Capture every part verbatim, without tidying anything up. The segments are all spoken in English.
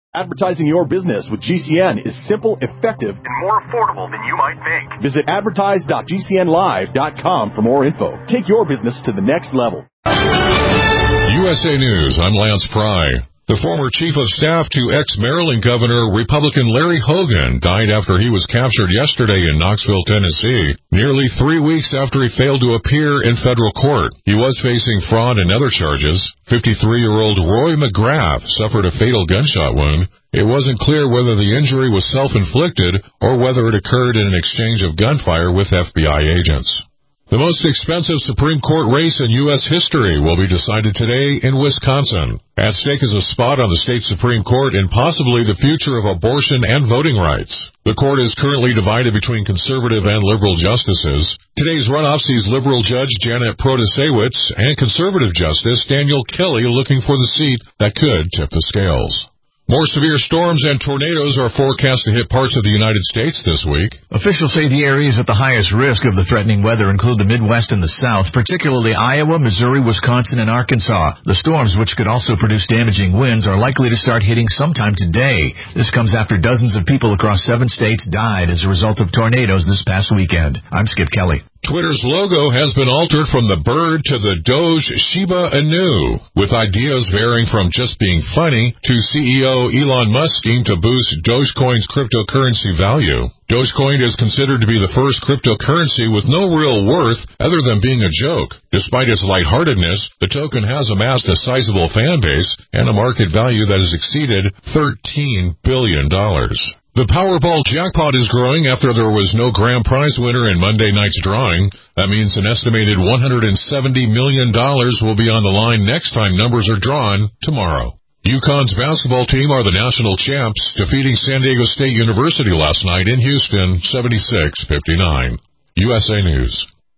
Advertising your business with G C N is simple, effective, and more affordable than you might think. Visit advertise dot g c n live dot com for more info. Take your business to the next level. U S A News, I'm Lance Pry. The former chief of staff to ex-Maryland Governor Republican Larry Hogan died after he was captured yesterday in Knoxville, Tennessee, nearly three weeks after he failed to appear in federal court. He was facing fraud and other charges. fifty-three-year-old Roy McGrath suffered a fatal gunshot wound. It wasn't clear whether the injury was self-inflicted or whether it occurred in an exchange of gunfire with F B I agents. The most expensive Supreme Court race in U S history will be decided today in Wisconsin. At stake is a spot on the state Supreme Court and possibly the future of abortion and voting rights. The court is currently divided between conservative and liberal justices. Today's runoff sees liberal judge Janet Protasewicz and conservative justice Daniel Kelly looking for the seat that could tip the scales. More severe storms and tornadoes are forecast to hit parts of the United States this week. Officials say the areas at the highest risk of the threatening weather include the Midwest and the South, particularly Iowa, Missouri, Wisconsin, and Arkansas. The storms, which could also produce damaging winds, are likely to start hitting sometime today. This comes after dozens of people across seven states died as a result of tornadoes this past weekend. I'm Skip Kelly. Twitter's logo has been altered from the bird to the Doge Shiba Inu, with ideas varying from just being funny to C E O Elon Musk's scheme to boost Dogecoin's cryptocurrency value. Dogecoin is considered to be the first cryptocurrency with no real worth other than being a joke. Despite its lightheartedness, the token has amassed a sizable fan base and a market value that has exceeded thirteen billion dollars. The Powerball jackpot is growing after there was no grand prize winner in Monday night's drawing. That means an estimated one hundred seventy million dollars will be on the line next time numbers are drawn tomorrow. UConn's basketball team are the national champs, defeating San Diego State University last night in Houston, seventy-six fifty-nine. U S A News.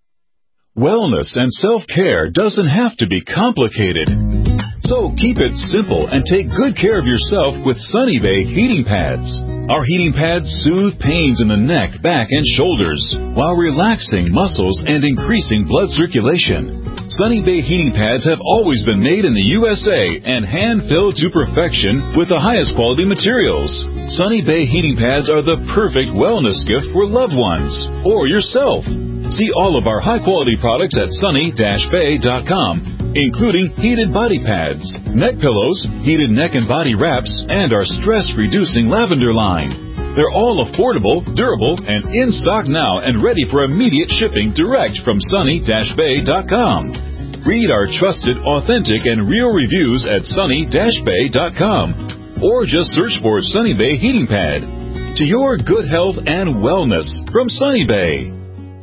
Wellness and self-care doesn't have to be complicated. So keep it simple and take good care of yourself with Sunny Bay heating pads. Our heating pads soothe pains in the neck, back, and shoulders while relaxing muscles and increasing blood circulation. Sunny Bay heating pads have always been made in the U S A and hand-filled to perfection with the highest quality materials. Sunny Bay heating pads are the perfect wellness gift for loved ones or yourself. See all of our high-quality products at sunny dash bay dot com, including heated body pads, neck pillows, heated neck and body wraps, and our stress-reducing lavender line. They're all affordable, durable, and in stock now and ready for immediate shipping direct from sunny dash bay dot com. Read our trusted, authentic, and real reviews at sunny dash bay dot com or just search for Sunny Bay Heating Pad. To your good health and wellness from Sunny Bay.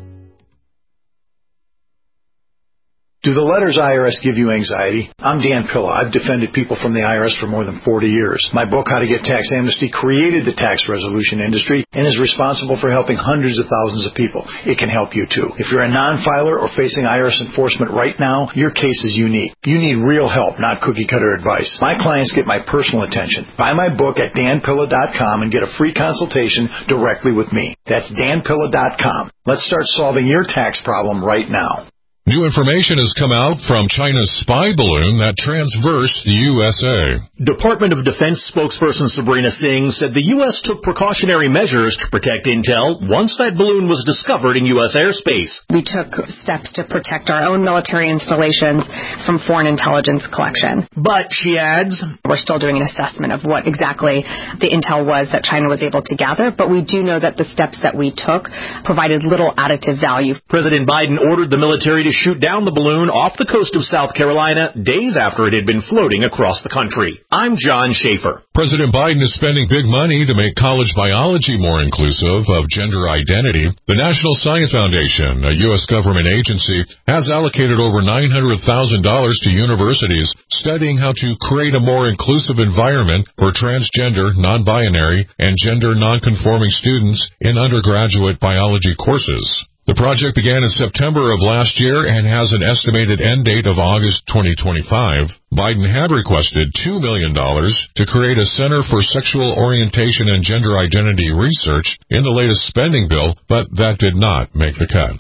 Do the letters I R S give you anxiety? I'm Dan Pilla. I've defended people from the I R S for more than forty years. My book, How to Get Tax Amnesty, created the tax resolution industry and is responsible for helping hundreds of thousands of people. It can help you too. If you're a non-filer or facing I R S enforcement right now, your case is unique. You need real help, not cookie-cutter advice. My clients get my personal attention. Buy my book at dan pilla dot com and get a free consultation directly with me. That's dan pilla dot com. Let's start solving your tax problem right now. New information has come out from China's spy balloon that transversed the U S A. Department of Defense spokesperson Sabrina Singh said the U S took precautionary measures to protect intel once that balloon was discovered in U S airspace. We took steps to protect our own military installations from foreign intelligence collection. But, she adds, we're still doing an assessment of what exactly the intel was that China was able to gather, but we do know that the steps that we took provided little additive value. President Biden ordered the military to shoot down the balloon off the coast of South Carolina days after it had been floating across the country. I'm John Schaefer. President Biden is spending big money to make college biology more inclusive of gender identity. The National Science Foundation, a U S government agency, has allocated over nine hundred thousand dollars to universities studying how to create a more inclusive environment for transgender, non-binary, and gender non-conforming students in undergraduate biology courses. The project began in September of last year and has an estimated end date of August twenty twenty-five. Biden had requested two million dollars to create a Center for Sexual Orientation and Gender Identity Research in the latest spending bill, but that did not make the cut.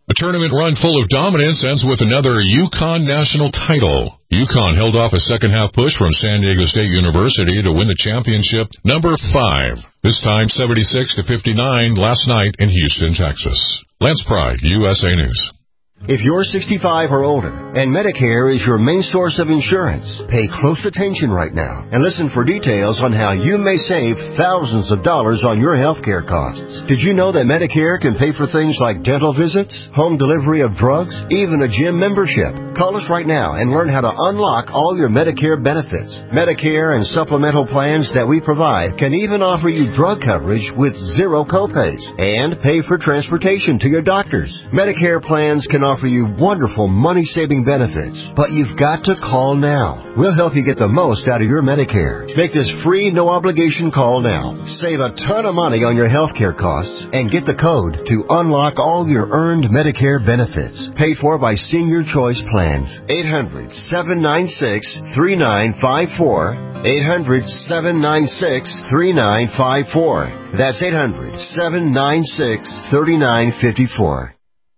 A tournament run full of dominance ends with another UConn national title. UConn held off a second-half push from San Diego State University to win the championship number five. This time seventy-six to fifty-nine last night in Houston, Texas. Lance Pry, U S A News. If you're sixty-five or older and Medicare is your main source of insurance, pay close attention right now and listen for details on how you may save thousands of dollars on your health care costs. Did you know that Medicare can pay for things like dental visits, home delivery of drugs, even a gym membership? Call us right now and learn how to unlock all your Medicare benefits. Medicare and supplemental plans that we provide can even offer you drug coverage with zero copays and pay for transportation to your doctors. Medicare plans can offer you wonderful money-saving benefits, but you've got to call now. We'll help you get the most out of your Medicare. Make this free, no-obligation call now. Save a ton of money on your health care costs and get the code to unlock all your earned Medicare benefits. Paid for by Senior Choice Plans. eight hundred, seven nine six, three nine five four. eight hundred, seven nine six, three nine five four. That's eight hundred, seven nine six, three nine five four.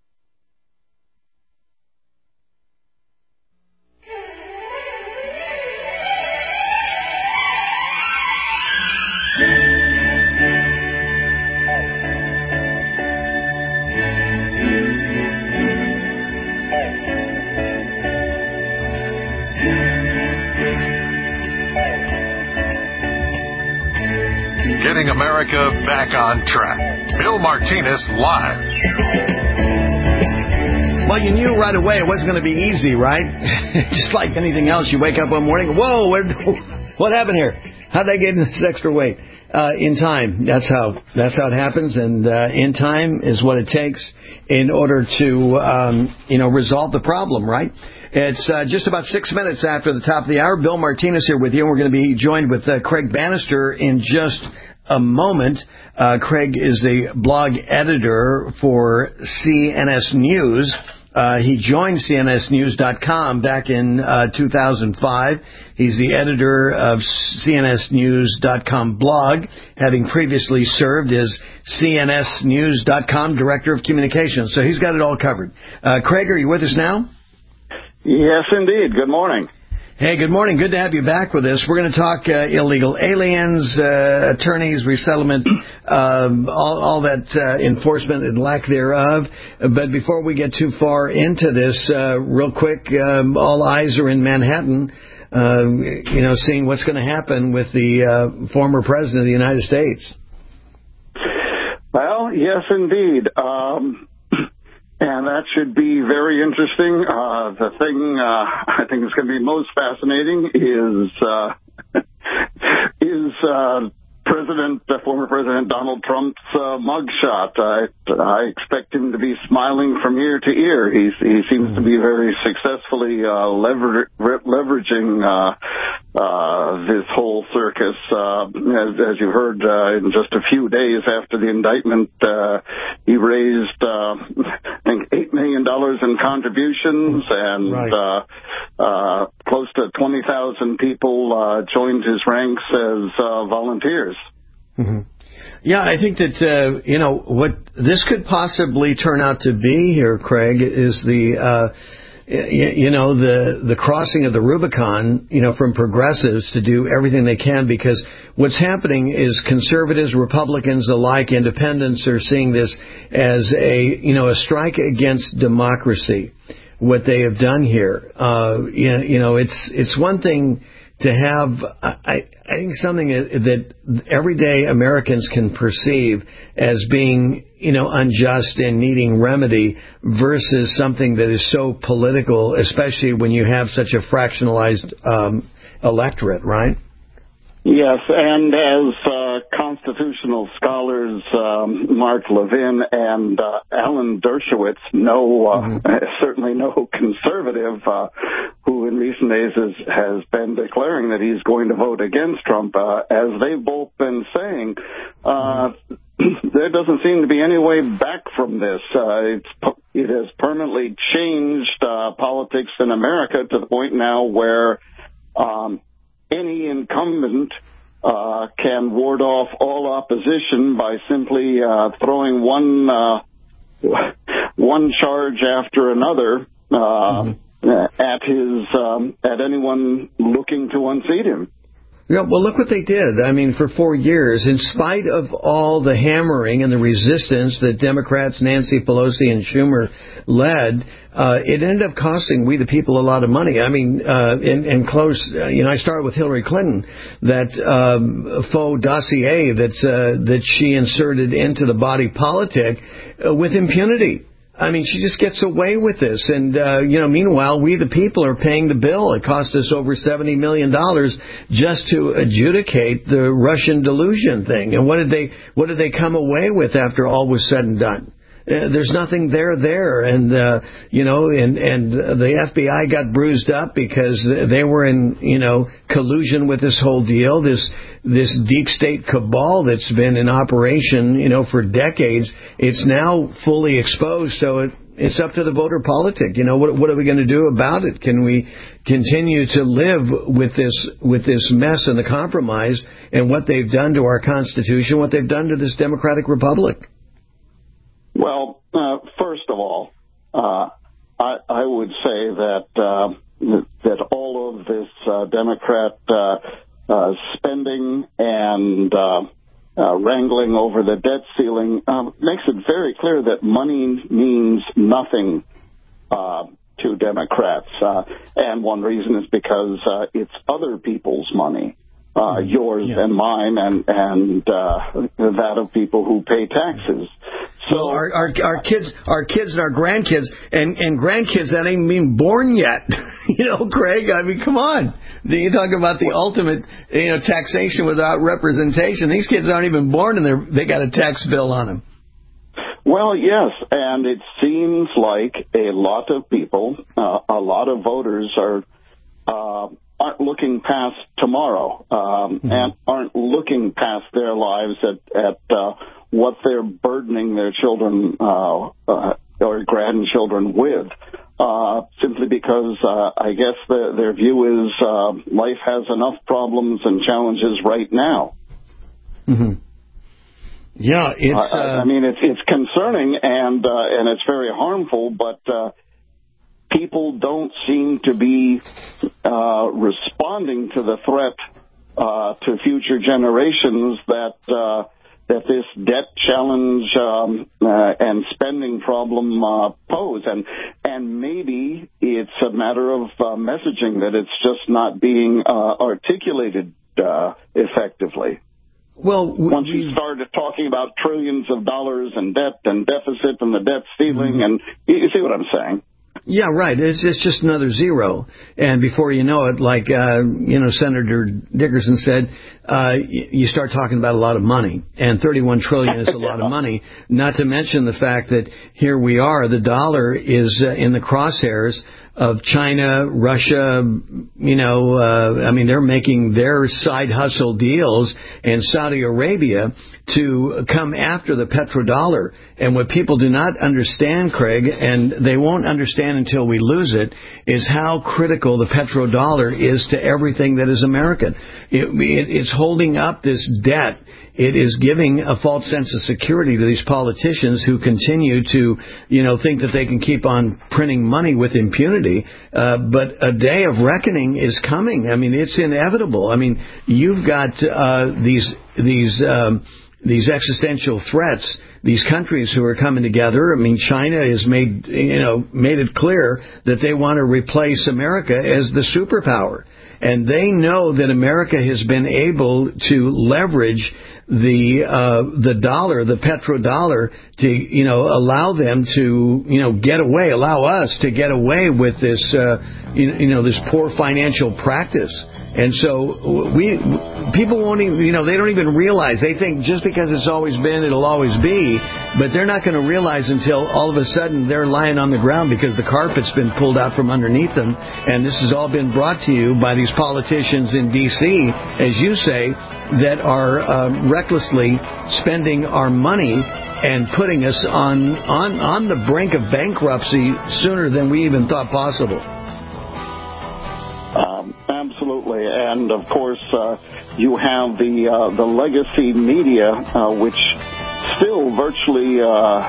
Getting America back on track. Bill Martinez live. Well, you knew right away it wasn't going to be easy, right? Just like anything else, you wake up one morning, whoa, where, what happened here? How did I get this extra weight? Uh, in time. That's how that's how it happens, and uh, in time is what it takes in order to um, you know resolve the problem, right? It's uh, just about six minutes after the top of the hour. Bill Martinez here with you, and we're going to be joined with uh, Craig Bannister in just a moment. Uh, Craig is the blog editor for C N S News. Uh, he joined C N S news dot com back in uh, two thousand five. He's the editor of C N S news dot com blog, having previously served as C N S news dot com director of communications. So he's got it all covered. Uh, Craig, are you with us now? Yes, indeed. Good morning. Hey, good morning. Good to have you back with us. We're going to talk uh, illegal aliens, uh, attorneys, resettlement, um, all, all that uh, enforcement and lack thereof. But before we get too far into this, uh, real quick, um, all eyes are in Manhattan, uh, you know, seeing what's going to happen with the uh, former president of the United States. Well, yes, indeed. Um And that should be very interesting. Uh, the thing uh, I think is going to be most fascinating is uh, is uh, President, uh, former President Donald Trump's uh, mugshot. I I expect him to be smiling from ear to ear. He's, he seems to be very successfully uh, lever- leveraging uh, uh, this whole circus. Uh, as, as you heard, uh, in just a few days after the indictment, uh, he raised, uh, I think, eight million dollars in contributions, and right. uh, uh, close to twenty thousand people uh, joined his ranks as uh, volunteers. Mm-hmm. Yeah, I think that, uh, you know, what this could possibly turn out to be here, Craig, is the, uh, you, you know, the, the crossing of the Rubicon, you know, from progressives to do everything they can, because what's happening is conservatives, Republicans alike, independents are seeing this as a, you know, a strike against democracy, what they have done here. Uh, you know, you know, it's, it's one thing to have, I, I think, something that everyday Americans can perceive as being, you know, unjust and needing remedy versus something that is so political, especially when you have such a fractionalized um, electorate, right? Yes, and as uh, constitutional scholars um, Mark Levin and uh, Alan Dershowitz know, uh, mm-hmm. certainly no conservative uh, who in recent days has, has been declaring that he's going to vote against Trump, uh, as they've both been saying, uh, there doesn't seem to be any way back from this. Uh, it's, it has permanently changed uh, politics in America to the point now where um, any incumbent uh, can ward off all opposition by simply uh, throwing one uh, one charge after another uh, mm-hmm. at his um, at anyone looking to unseat him. Yeah, well, look what they did. I mean, for four years, in spite of all the hammering and the resistance that Democrats, Nancy Pelosi and Schumer led, uh, it ended up costing we the people a lot of money. I mean, uh, in, in close, uh, you know, I started with Hillary Clinton, that um, faux dossier that, uh, that she inserted into the body politic uh, with impunity. I mean, she just gets away with this. And, uh, you know, meanwhile, we the people are paying the bill. It cost us over seventy million dollars just to adjudicate the Russian delusion thing. And what did they, what did they come away with after all was said and done? Uh, there's nothing there there. And, uh, you know, and, and the F B I got bruised up because they were in, you know, collusion with this whole deal, this, this deep state cabal that's been in operation, you know, for decades. It's now fully exposed. So it, it's up to the voter politic. You know, what, what are we going to do about it? Can we continue to live with this, with this mess and the compromise and what they've done to our Constitution, what they've done to this democratic republic? Well, uh, first of all, uh, I, I would say that uh, that all of this uh, Democrat uh, uh, spending and uh, uh, wrangling over the debt ceiling um, makes it very clear that money means nothing uh, to Democrats. Uh, and one reason is because uh, it's other people's money. Uh, yours yeah. and mine and, and uh, that of people who pay taxes. So well, our, our our kids, our kids and our grandkids and, and grandkids that ain't even born yet. You know, Craig, I mean, come on. You talk about the ultimate, you know, taxation without representation. These kids aren't even born and they're, they got a tax bill on them. Well, yes, and it seems like a lot of people, uh, a lot of voters are uh, aren't looking past tomorrow um, mm-hmm. and aren't looking past their lives at, at uh, what they're burdening their children uh, uh, or grandchildren with, uh, simply because uh, I guess the, their view is uh, life has enough problems and challenges right now. Mm-hmm. Yeah, it's. Uh, I, I mean, it's it's concerning and uh, and it's very harmful, but uh, people don't seem to be uh, responding to the threat uh, to future generations that uh, that this debt challenge um, uh, and spending problem uh, pose, and and maybe it's a matter of uh, messaging that it's just not being uh, articulated uh, effectively. Well, once you started talking about trillions of dollars and debt and deficit and the debt ceiling, and you see what I'm saying. Yeah, right. It's, it's just another zero. And before you know it, like, uh, you know, Senator Dickerson said, uh, you start talking about a lot of money. And thirty-one trillion dollars is a lot of money, not to mention the fact that here we are, the dollar is uh, in the crosshairs of China, Russia, you know, uh, I mean, they're making their side hustle deals, and Saudi Arabia to come after the petrodollar. And what people do not understand, Craig, and they won't understand until we lose it, is how critical the petrodollar is to everything that is American. It, it, it's holding up this debt. It is giving a false sense of security to these politicians who continue to, you know, think that they can keep on printing money with impunity. Uh, but a day of reckoning is coming. I mean, it's inevitable. I mean, you've got uh, these these um, these existential threats. These countries who are coming together. I mean, China has made you know made it clear that they want to replace America as the superpower, and they know that America has been able to leverage the uh, the dollar, the petrodollar, to you know allow them to you know get away, allow us to get away with this uh, you, you know this poor financial practice. And so we people won't even you know they don't even realize. They think just because it's always been, it'll always be, but they're not going to realize until all of a sudden they're lying on the ground because the carpet's been pulled out from underneath them. And this has all been brought to you by these politicians in D C, as you say, that are uh, recklessly spending our money and putting us on, on, on the brink of bankruptcy sooner than we even thought possible. Um, absolutely. And, of course, uh, you have the uh, the legacy media, uh, which still virtually uh,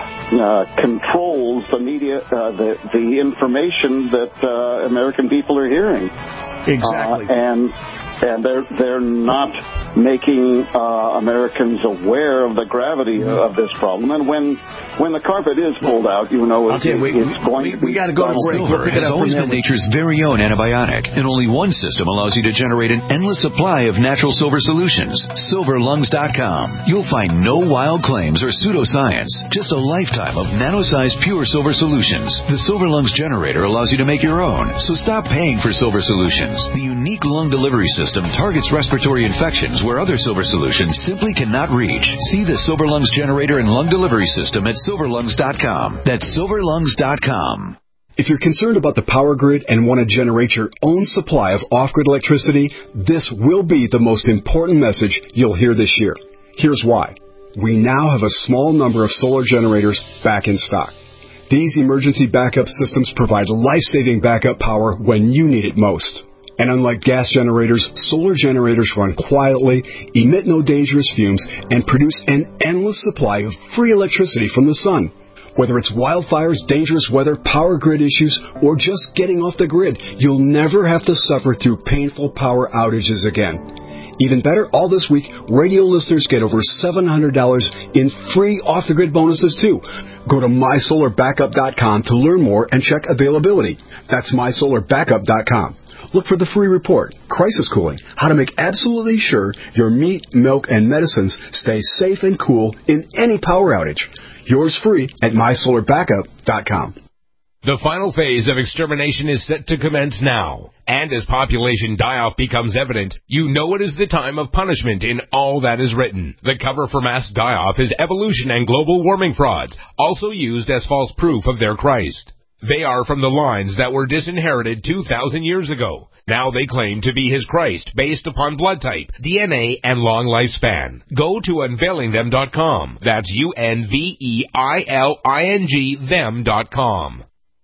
uh, controls the media, uh, the the information that uh, American people are hearing. Exactly. Uh, and and they're they're not making uh, Americans aware of the gravity of this problem. And when when the carpet is pulled out, you know it's, you, we, it's going we, to be. We got to go to break. Silver we'll has always been nature's very own antibiotic, and only one system allows you to generate an endless supply of natural silver solutions. silver lungs dot com. You'll find no wild claims or pseudoscience, just a lifetime of nano-sized pure silver solutions. The Silver Lungs generator allows you to make your own, so stop paying for silver solutions. The unique lung delivery system targets respiratory infections where other silver solutions simply cannot reach. See the Silver Lungs generator and lung delivery system at silver lungs dot com. That's silver lungs dot com. If you're concerned about the power grid and want to generate your own supply of off-grid electricity, this will be the most important message you'll hear this year. Here's why. We now have a small number of solar generators back in stock. These emergency backup systems provide life-saving backup power when you need it most. And unlike gas generators, solar generators run quietly, emit no dangerous fumes, and produce an endless supply of free electricity from the sun. Whether it's wildfires, dangerous weather, power grid issues, or just getting off the grid, you'll never have to suffer through painful power outages again. Even better, all this week, radio listeners get over seven hundred dollars in free off-the-grid bonuses, too. Go to my solar backup dot com to learn more and check availability. That's my solar backup dot com. Look for the free report, Crisis Cooling, how to make absolutely sure your meat, milk, and medicines stay safe and cool in any power outage. Yours free at my solar backup dot com. The final phase of extermination is set to commence now. And as population die-off becomes evident, you know it is the time of punishment in all that is written. The cover for mass die-off is evolution and global warming frauds, also used as false proof of their Christ. They are from the lines that were disinherited two thousand years ago. Now they claim to be his Christ based upon blood type, D N A, and long lifespan. Go to unveiling them dot com. That's U N V E I L I N G them dot com.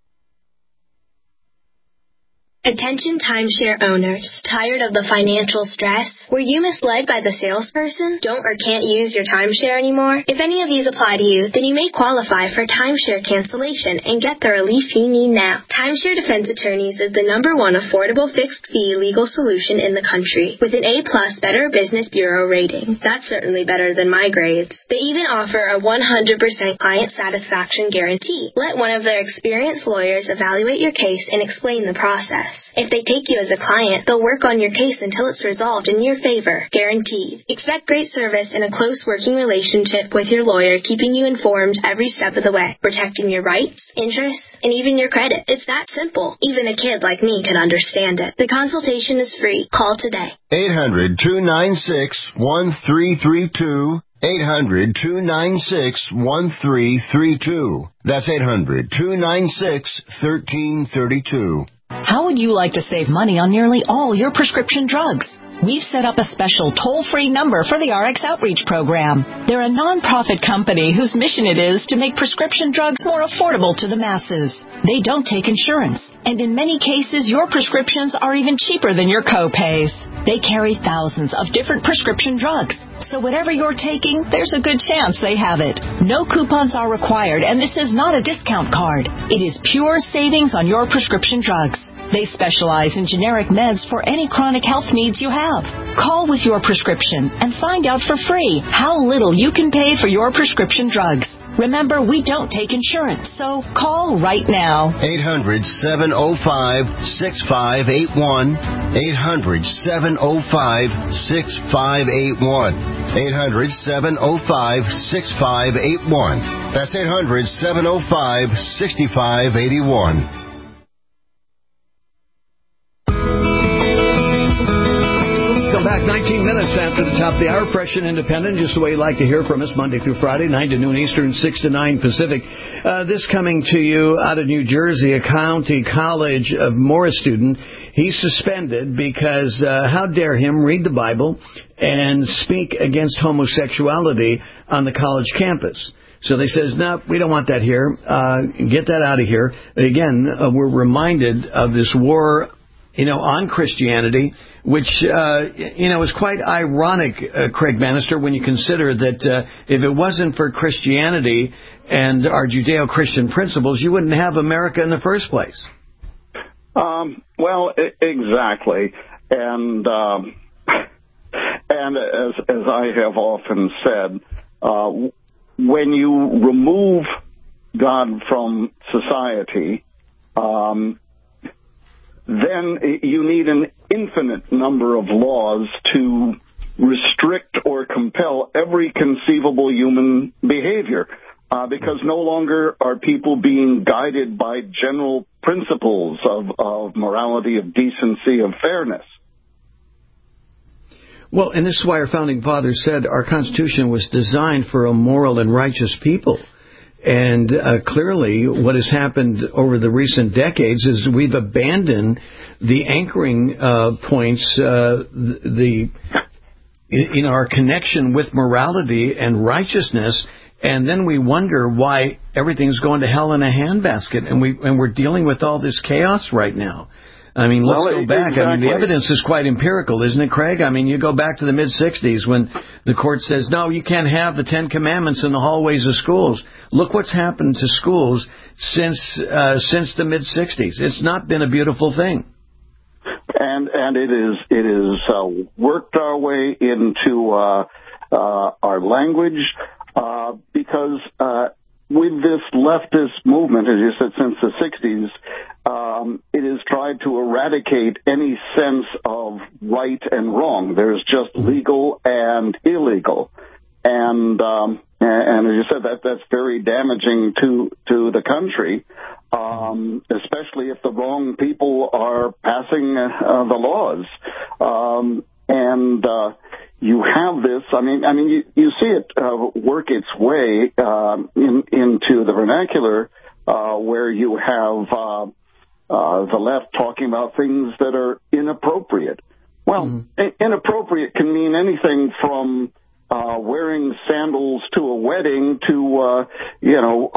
Attention timeshare owners. Tired of the financial stress? Were you misled by the salesperson? Don't or can't use your timeshare anymore? If any of these apply to you, then you may qualify for timeshare cancellation and get the relief you need now. Timeshare Defense Attorneys is the number one affordable fixed-fee legal solution in the country with an A-plus Better Business Bureau rating. That's certainly better than my grades. They even offer a one hundred percent client satisfaction guarantee. Let one of their experienced lawyers evaluate your case and explain the process. If they take you as a client, they'll work on your case until it's resolved in your favor, guaranteed. Expect great service and a close working relationship with your lawyer, keeping you informed every step of the way, protecting your rights, interests, and even your credit. It's that simple. Even a kid like me can understand it. The consultation is free. Call today. eight hundred, two nine six, one three three two. eight hundred, two nine six, one three three two. That's eight hundred, two nine six, one three three two. How would you like to save money on nearly all your prescription drugs? We've set up a special toll-free number for the R X Outreach Program. They're a non-profit company whose mission it is to make prescription drugs more affordable to the masses. They don't take insurance, and in many cases, your prescriptions are even cheaper than your co-pays. They carry thousands of different prescription drugs, so whatever you're taking, there's a good chance they have it. No coupons are required, and this is not a discount card. It is pure savings on your prescription drugs. They specialize in generic meds for any chronic health needs you have. Call with your prescription and find out for free how little you can pay for your prescription drugs. Remember, we don't take insurance, so call right now. eight hundred, seven oh five, six five eight one. eight hundred, seven oh five, six five eight one. eight hundred, seven oh five, six five eight one. That's eight hundred, seven oh five, six five eight one. Back nineteen minutes after the top of the hour, fresh and independent, just the way you like to hear from us, Monday through Friday, nine to noon Eastern, six to nine Pacific. Uh, this coming to you out of New Jersey, a County College of Morris student. He's suspended because uh, how dare him read the Bible and speak against homosexuality on the college campus. So they says, no, we don't want that here. Uh, get that out of here. Again, uh, we're reminded of this war you know, on Christianity, which, uh, you know, is quite ironic, uh, Craig Bannister, when you consider that uh, if it wasn't for Christianity and our Judeo-Christian principles, you wouldn't have America in the first place. Um, well, I- exactly. And um, and as, as I have often said, uh, when you remove God from society, um, then you need an infinite number of laws to restrict or compel every conceivable human behavior, uh, because no longer are people being guided by general principles of, of morality, of decency, of fairness. Well, and this is why our founding fathers said our Constitution was designed for a moral and righteous people. And uh, clearly what has happened over the recent decades is we've abandoned the anchoring uh, points, uh, the, in our connection with morality and righteousness, and then we wonder why everything's going to hell in a handbasket, and, we, and we're dealing with all this chaos right now. I mean, let's well, go back. Exactly. I mean, the evidence is quite empirical, isn't it, Craig? I mean, you go back to the mid-sixties when the court says, no, you can't have the Ten Commandments in the hallways of schools. Look what's happened to schools since uh, since the mid-sixties. It's not been a beautiful thing. And and it is it is uh, worked our way into uh, uh, our language uh, because uh, with this leftist movement, as you said, since the sixties, um, it has tried to eradicate any sense of right and wrong. There's just legal and illegal, and um, and as you said, that that's very damaging to to the country, um, especially if the wrong people are passing uh, the laws, um, and. Uh, You have this. I mean, I mean, you, you see it uh, work its way uh, in, into the vernacular, uh, where you have uh, uh, the left talking about things that are inappropriate. Well, mm-hmm. inappropriate can mean anything from uh, wearing sandals to a wedding to, uh, you know,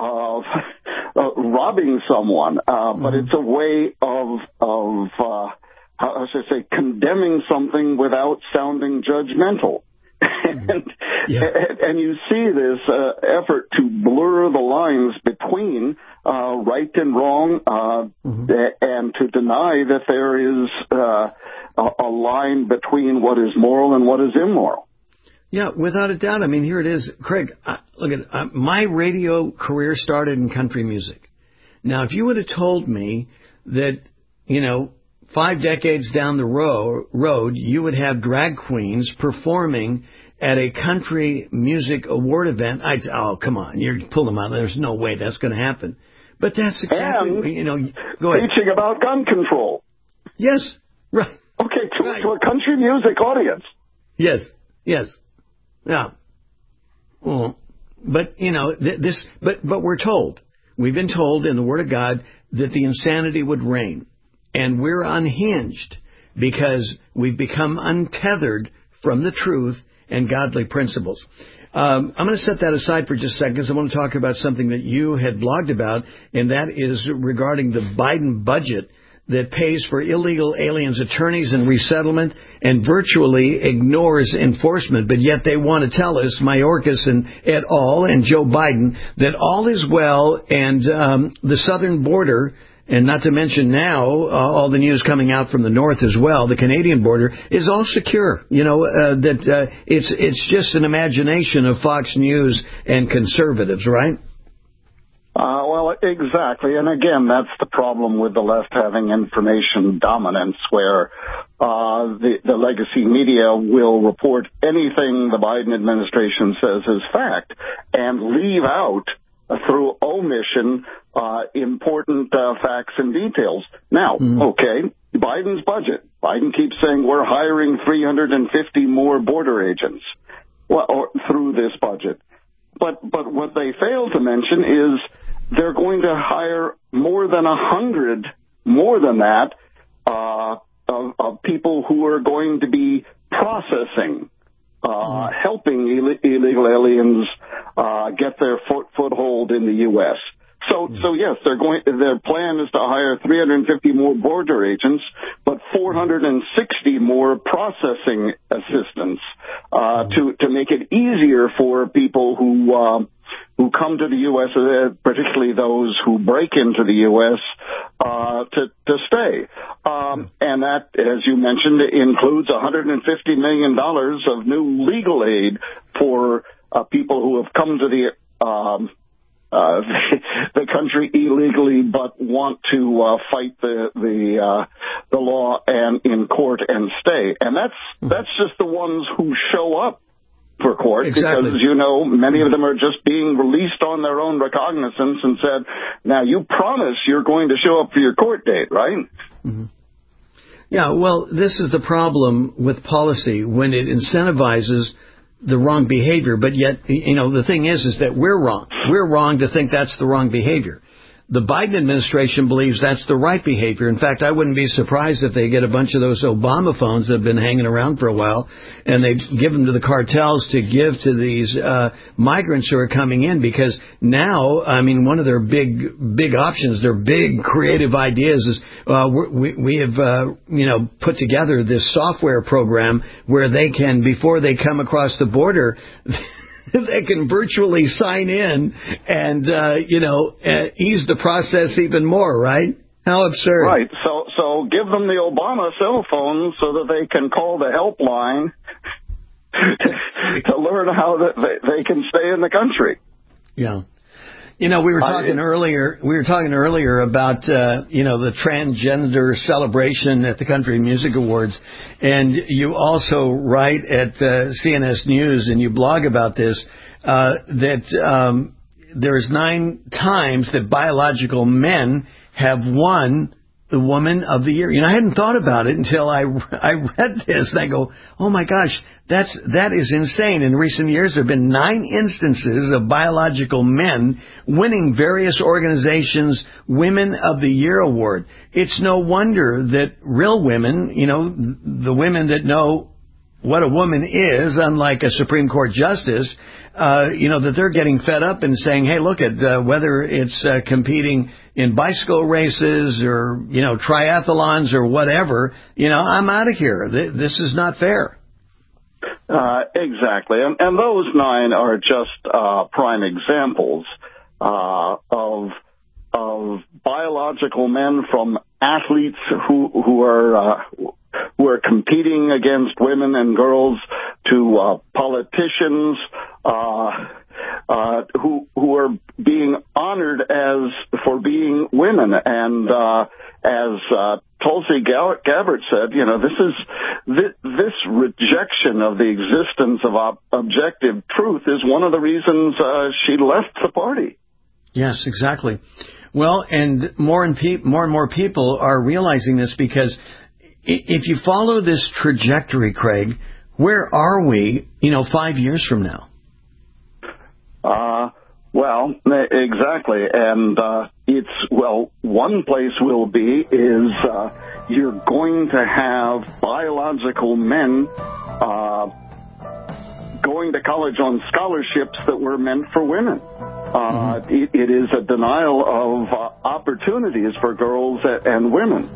uh, uh, robbing someone. Uh, mm-hmm. But it's a way of of uh, how should I say, condemning something without sounding judgmental. and, yeah. and, and you see this uh, effort to blur the lines between uh, right and wrong, uh, mm-hmm. and to deny that there is uh, a, a line between what is moral and what is immoral. Yeah, without a doubt. I mean, here it is. Craig, uh, look at uh, my radio career started in country music. Now, if you would have told me that, you know, five decades down the ro- road, you would have drag queens performing at a country music award event, I'd say, oh, come on, you're pulling them out. There's no way that's going to happen. But that's exactly, and you know, go ahead. Teaching about gun control. Yes, right. Okay, to, right. to a country music audience. Yes, yes. Yeah. Well, but, you know, th- this, but, but we're told, we've been told in the Word of God that the insanity would reign. And we're unhinged because we've become untethered from the truth and godly principles. Um, I'm going to set that aside for just a second because I want to talk about something that you had blogged about, and that is regarding the Biden budget that pays for illegal aliens' attorneys and resettlement and virtually ignores enforcement. But yet they want to tell us, Mayorkas and et al. And Joe Biden, that all is well and um, the southern border, and not to mention now, uh, all the news coming out from the north as well, the Canadian border, is all secure. You know, uh, that uh, it's it's just an imagination of Fox News and conservatives, right? Uh, well, exactly. And again, that's the problem with the left having information dominance, where uh, the, the legacy media will report anything the Biden administration says is fact and leave out, uh, through omission, uh, important uh, facts and details. Now, mm-hmm. okay, Biden's budget. Biden keeps saying we're hiring three hundred fifty more border agents, well, or, through this budget. But but what they fail to mention is they're going to hire more than a hundred, more than that, uh, of, of people who are going to be processing, uh, mm-hmm. helping Ill- illegal aliens uh, get their foot, foothold in the U S. So so yes, they're going. Their plan is to hire three hundred fifty more border agents, but four hundred sixty more processing assistants uh, to to make it easier for people who uh, who come to the U S, uh, particularly those who break into the U S, uh, to to stay. Um, and that, as you mentioned, includes one hundred fifty million dollars of new legal aid for uh, people who have come to the um, Uh, the country illegally, but want to uh, fight the the uh, the law and in court and stay, and that's that's just the ones who show up for court, exactly. Because as you know, many of them are just being released on their own recognizance and said, "Now you promise you're going to show up for your court date, right?" Mm-hmm. Yeah, well, this is the problem with policy when it incentivizes the wrong behavior, but yet, you know, the thing is, is that we're wrong. We're wrong to think that's the wrong behavior. The Biden administration believes that's the right behavior. In fact, I wouldn't be surprised if they get a bunch of those Obama phones that have been hanging around for a while, and they give them to the cartels to give to these uh, migrants who are coming in, because now, I mean, one of their big, big options, their big creative ideas is uh, we, we have, uh, you know, put together this software program where they can, before they come across the border, they can virtually sign in and, uh, you know, uh, ease the process even more, right? How absurd. Right. So so give them the Obama cell phone so that they can call the helpline to learn how that they, they can stay in the country. Yeah. You know, we were talking I, earlier. We were talking earlier about uh, you know, the transgender celebration at the Country Music Awards, and you also write at uh, C N S News, and you blog about this, uh, that um, there's nine times that biological men have won the Woman of the Year. You know, I hadn't thought about it until I I read this, and I go, oh my gosh. That's, that is insane. In recent years, there have been nine instances of biological men winning various organizations' Women of the Year award. It's no wonder that real women, you know, the women that know what a woman is, unlike a Supreme Court justice, uh, you know, that they're getting fed up and saying, hey, look at uh, whether it's uh, competing in bicycle races or, you know, triathlons or whatever, you know, I'm out of here. This is not fair. Uh, exactly. And, and those nine are just uh, prime examples uh, of of biological men, from athletes who who are uh, who are competing against women and girls, to uh, politicians uh, uh, who who are being honored as for being women. And uh, as uh, Tulsi Gabbard said, you know, this is this, this rejection of the existence of ob- objective truth is one of the reasons uh, she left the party. Yes, exactly. Well, and more and pe- more and more people are realizing this, because if you follow this trajectory, Craig, where are we, you know, five years from now? Uh, well, exactly. And uh, it's, well, one place we'll be is uh, you're going to have biological men uh, going to college on scholarships that were meant for women. Uh, mm-hmm. it, it is a denial of uh, opportunities for girls and women.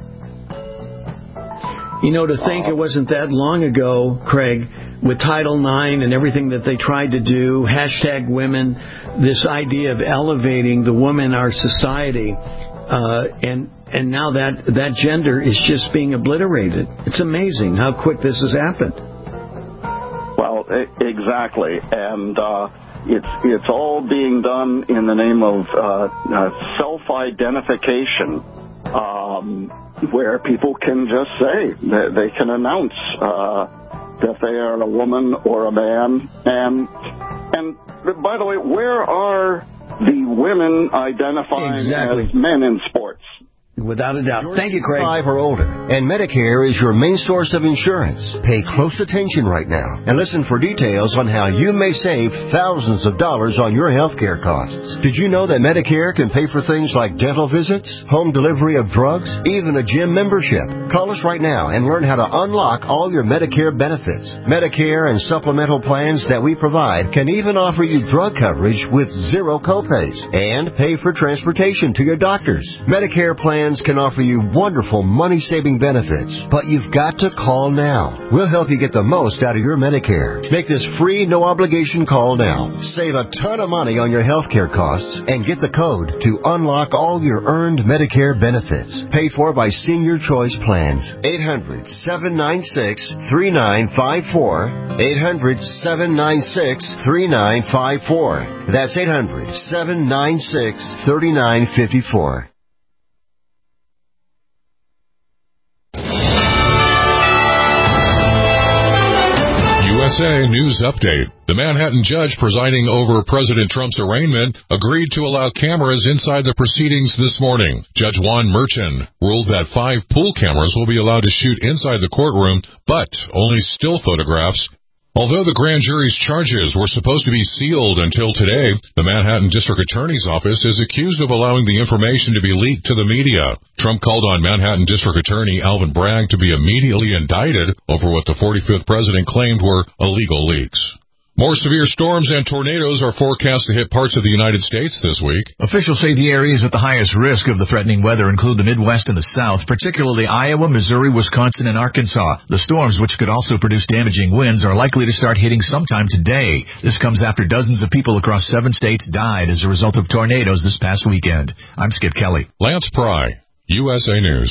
You know, to think uh, it wasn't that long ago, Craig, with Title nine and everything that they tried to do, hashtag women, this idea of elevating the woman in our society, uh, and and now that that gender is just being obliterated. It's amazing how quick this has happened. Well, exactly, and uh, it's it's all being done in the name of uh, uh, self-identification, um, where people can just say that they can announce uh, that they are a woman or a man, and and by the way, where are the women identifying exactly. as men in sports? Without a doubt. Thank you, Craig. Five or older, and Medicare is your main source of insurance. Pay close attention right now and listen for details on how you may save thousands of dollars on your health care costs. Did you know that Medicare can pay for things like dental visits, home delivery of drugs, even a gym membership? Call us right now and learn how to unlock all your Medicare benefits. Medicare and supplemental plans that we provide can even offer you drug coverage with zero copays and pay for transportation to your doctors. Medicare plans can offer you wonderful money-saving benefits, but you've got to call now. We'll help you get the most out of your Medicare. Make this free, no-obligation call now. Save a ton of money on your health care costs and get the code to unlock all your earned Medicare benefits. Paid for by Senior Choice Plans. eight hundred, seven nine six, three nine five four. eight hundred, seven nine six, three nine five four. That's eight hundred, seven nine six, three nine five four. U S A News Update. The Manhattan judge presiding over President Trump's arraignment agreed to allow cameras inside the proceedings this morning. Judge Juan Merchan ruled that five pool cameras will be allowed to shoot inside the courtroom, but only still photographs. Although the grand jury's charges were supposed to be sealed until today, the Manhattan District Attorney's Office is accused of allowing the information to be leaked to the media. Trump called on Manhattan District Attorney Alvin Bragg to be immediately indicted over what the forty-fifth president claimed were illegal leaks. More severe storms and tornadoes are forecast to hit parts of the United States this week. Officials say the areas at the highest risk of the threatening weather include the Midwest and the South, particularly Iowa, Missouri, Wisconsin, and Arkansas. The storms, which could also produce damaging winds, are likely to start hitting sometime today. This comes after dozens of people across seven states died as a result of tornadoes this past weekend. I'm Skip Kelly. Lance Pry, U S A News.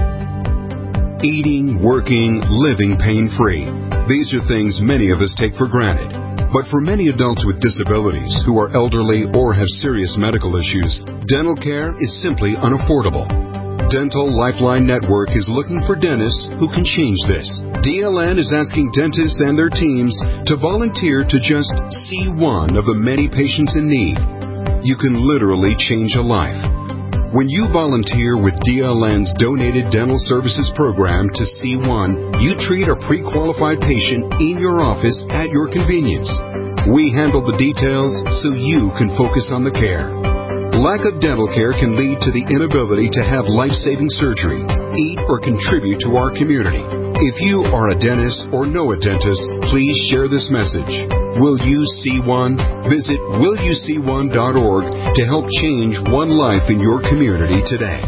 Eating, working, living pain-free. These are things many of us take for granted. But for many adults with disabilities who are elderly or have serious medical issues, dental care is simply unaffordable. Dental Lifeline Network is looking for dentists who can change this. D L N is asking dentists and their teams to volunteer to just see one of the many patients in need. You can literally change a life. When you volunteer with D L N's Donated Dental Services Program to C one, you treat a pre-qualified patient in your office at your convenience. We handle the details so you can focus on the care. Lack of dental care can lead to the inability to have life-saving surgery, eat, or contribute to our community. If you are a dentist or know a dentist, please share this message. Will you see one? Visit will you see one dot org to help change one life in your community today.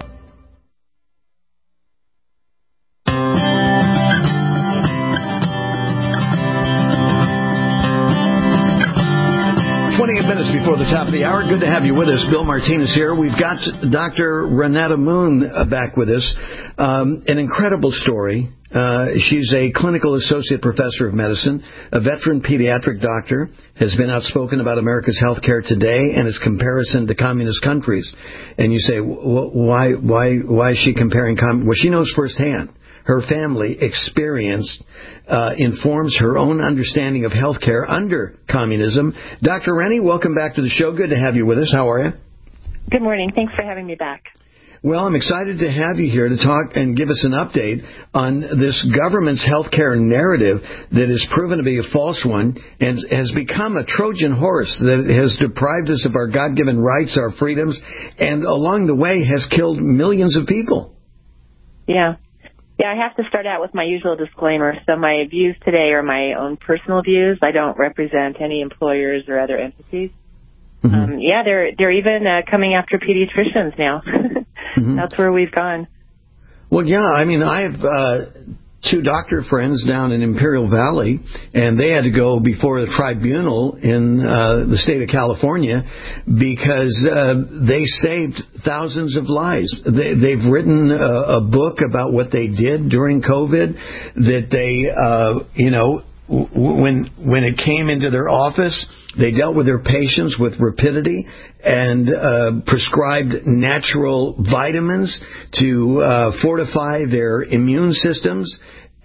twenty-eight minutes before the top of the hour. Good to have you with us. Bill Martinez here. We've got Doctor Renetta Moon back with us. Um, an incredible story. Uh, she's a clinical associate professor of medicine, a veteran pediatric doctor, has been outspoken about America's health care today and its comparison to communist countries. And you say, why, why, why is she comparing? Com- well, she knows firsthand. Her family experience uh, informs her own understanding of health care under communism. Doctor Rennie, welcome back to the show. Good to have you with us. How are you? Good morning. Thanks for having me back. Well, I'm excited to have you here to talk and give us an update on this government's health care narrative that is proven to be a false one and has become a Trojan horse that has deprived us of our God-given rights, our freedoms, and along the way has killed millions of people. Yeah. Yeah, I have to start out with my usual disclaimer. So my views today are my own personal views. I don't represent any employers or other entities. Mm-hmm. Um, yeah, they're they're even uh, coming after pediatricians now. Mm-hmm. That's where we've gone. Well, yeah, I mean, I have uh, two doctor friends down in Imperial Valley, and they had to go before the tribunal in uh, the state of California because uh, they saved thousands of lives. They, they've written a, a book about what they did during COVID, that they, uh, you know, w- when when it came into their office, they dealt with their patients with rapidity and uh, prescribed natural vitamins to uh, fortify their immune systems.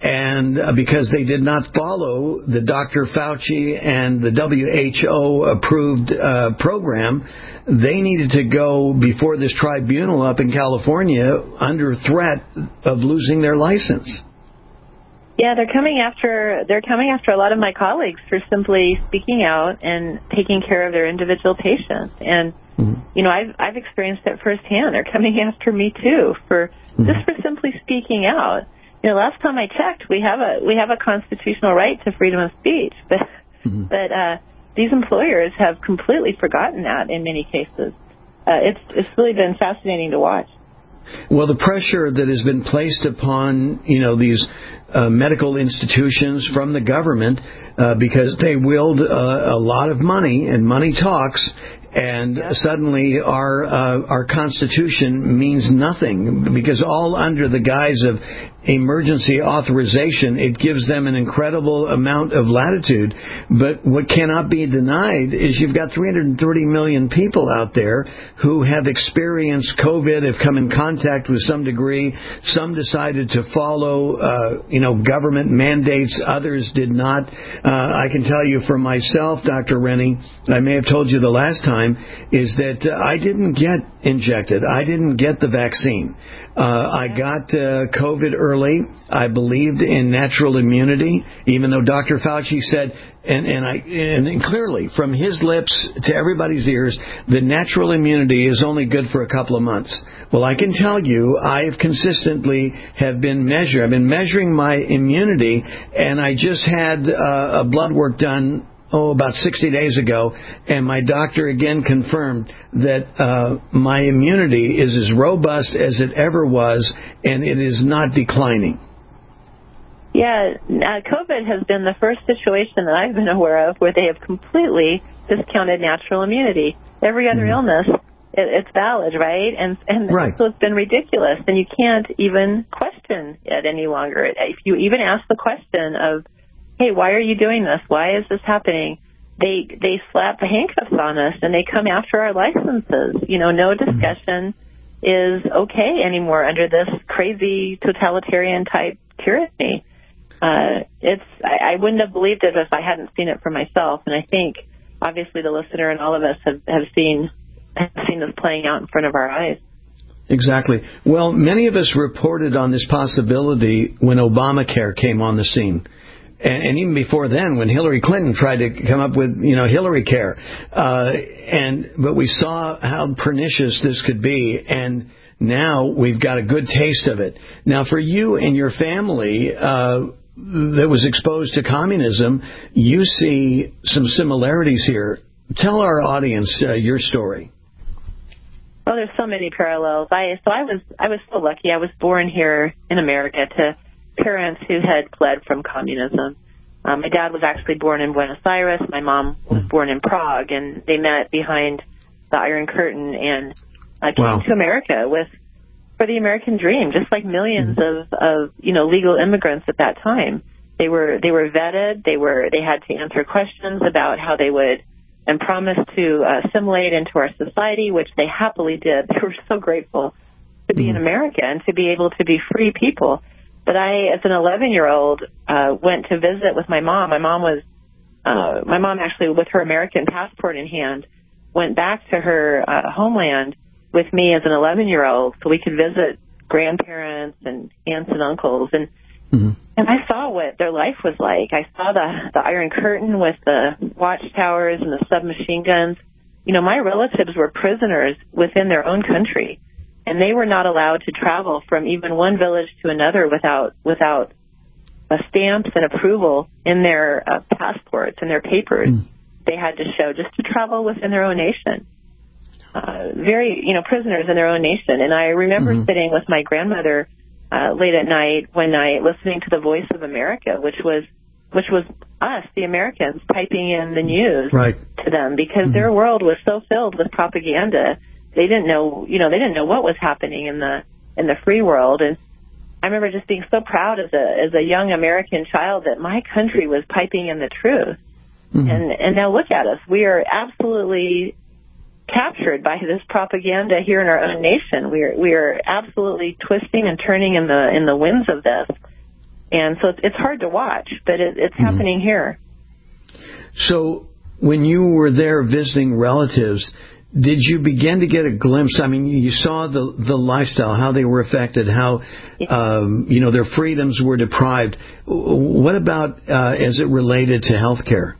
And uh, because they did not follow the Doctor Fauci and the W H O-approved uh, program, they needed to go before this tribunal up in California under threat of losing their license. Yeah, they're coming after they're coming after a lot of my colleagues for simply speaking out and taking care of their individual patients. And mm-hmm. you know, I've I've experienced it firsthand. They're coming after me too for mm-hmm. just for simply speaking out. You know, last time I checked, we have a we have a constitutional right to freedom of speech, but mm-hmm. but uh, these employers have completely forgotten that in many cases. Uh, it's it's really been fascinating to watch. Well, the pressure that has been placed upon, you know, these uh, medical institutions from the government uh, because they willed uh, a lot of money, and money talks, and yeah. suddenly our uh, our Constitution means nothing because all under the guise of emergency authorization, it gives them an incredible amount of latitude. But what cannot be denied is you've got three hundred thirty million people out there who have experienced COVID, have come in contact with some degree. Some decided to follow, uh, you know, government mandates. Others did not. Uh, I can tell you for myself, Doctor Rennie, I may have told you the last time, is that uh, I didn't get injected. I didn't get the vaccine. Uh, I got uh, COVID early. I believed in natural immunity, even though Doctor Fauci said, and, and, I, and clearly from his lips to everybody's ears, the natural immunity is only good for a couple of months. Well, I can tell you, I have consistently have been measuring. I've been measuring my immunity, and I just had uh, a blood work done Oh, about sixty days ago, and my doctor again confirmed that uh, my immunity is as robust as it ever was, and it is not declining. Yeah, uh, COVID has been the first situation that I've been aware of where they have completely discounted natural immunity. Every other mm-hmm. illness, it, it's valid, right? And and right. so it's been ridiculous, and you can't even question it any longer. If you even ask the question of, hey, why are you doing this? Why is this happening? They they slap the handcuffs on us, and they come after our licenses. You know, no discussion mm-hmm. is okay anymore under this crazy totalitarian type tyranny. Uh, it's I, I wouldn't have believed it if I hadn't seen it for myself, and I think obviously the listener and all of us have, have seen have seen this playing out in front of our eyes. Exactly. Well, many of us reported on this possibility when Obamacare came on the scene. And even before then, when Hillary Clinton tried to come up with, you know, Hillary Care, uh, and but we saw how pernicious this could be, and now we've got a good taste of it. Now, for you and your family uh, that was exposed to communism, you see some similarities here. Tell our audience uh, your story. Well, there's so many parallels. I so I was I was so lucky. I was born here in America to parents who had fled from communism. Um, my dad was actually born in Buenos Aires. My mom was born in Prague, and they met behind the Iron Curtain and uh, came wow. to America with for the American dream, just like millions mm-hmm. of, of you know legal immigrants at that time. They were they were vetted. They were they had to answer questions about how they would and promise to uh, assimilate into our society, which they happily did. They were so grateful to be mm-hmm. in America and to be able to be free people. But I, as an eleven-year-old, uh, went to visit with my mom. My mom was, uh, my mom actually, with her American passport in hand, went back to her uh, homeland with me as an eleven-year-old so we could visit grandparents and aunts and uncles. And mm-hmm. and I saw what their life was like. I saw the, the Iron Curtain with the watchtowers and the submachine guns. You know, my relatives were prisoners within their own country. And they were not allowed to travel from even one village to another without without uh, stamps and approval in their uh, passports and their papers. Mm. They had to show just to travel within their own nation. Uh, very, you know, prisoners in their own nation. And I remember mm-hmm. sitting with my grandmother uh, late at night one night, listening to the Voice of America, which was which was us, the Americans, typing in the news right. to them because mm-hmm. their world was so filled with propaganda. They didn't know, you know, they didn't know what was happening in the in the free world. And I remember just being so proud as a as a young American child that my country was piping in the truth. Mm-hmm. And and now look at us. We are absolutely captured by this propaganda here in our own nation. We are we are absolutely twisting and turning in the in the winds of this. And so it's, it's hard to watch, but it, it's mm-hmm. happening here. So when you were there visiting relatives, did you begin to get a glimpse? I mean, you saw the the lifestyle, how they were affected, how um, you know their freedoms were deprived. What about uh, as it related to health care?